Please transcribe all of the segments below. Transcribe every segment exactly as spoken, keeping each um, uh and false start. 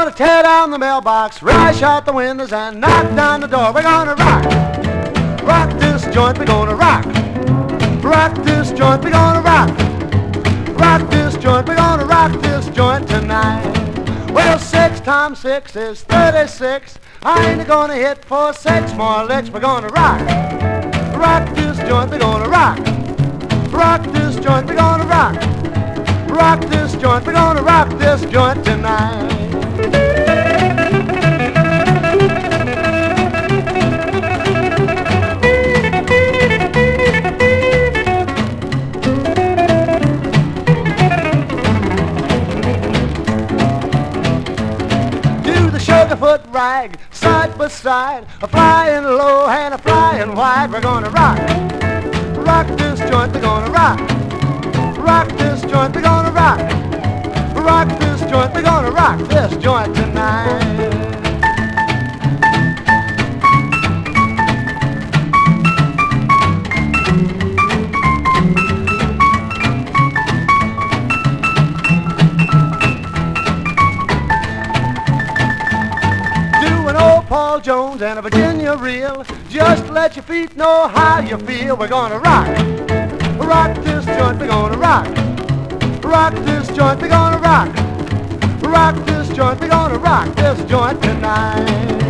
gonna tear down the mailbox, rush out the windows, and knock down the door. We're gonna rock, rock this joint. We're gonna rock, rock this joint. We're gonna rock, rock this joint. We're gonna rock this joint tonight. Well, six times six is thirty-six. I ain't gonna hit for six more licks. We're gonna rock, rock this joint. We're gonna rock, rock this joint. We're gonna rock, rock this joint. We're gonna rock this joint tonight. Sugarfoot rag, side by side, a flying low and a flying wide. We're gonna rock, rock this joint. We're gonna rock, rock this joint. We're gonna rock, rock this joint. We're gonna rock this joint tonight. Paul Jones and a Virginia reel. Just let your feet know how you feel. We're gonna rock, rock this joint. We're gonna rock, rock this joint. We're gonna rock, rock this joint. We're gonna rock this joint tonight.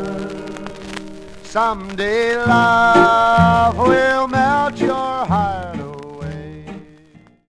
Someday love will melt your heart.